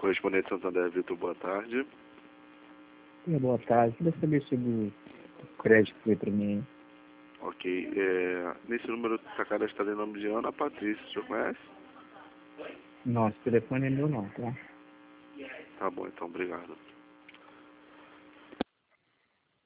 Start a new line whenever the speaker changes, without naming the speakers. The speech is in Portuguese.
Correspondente Santander, Vitor, boa tarde.
Boa tarde. Queria saber sobre o crédito que foi para mim.
Ok. Nesse número está cadastrado em nome de Ana Patrícia, o senhor conhece?
Nosso telefone é meu não, tá?
Tá bom, então, obrigado.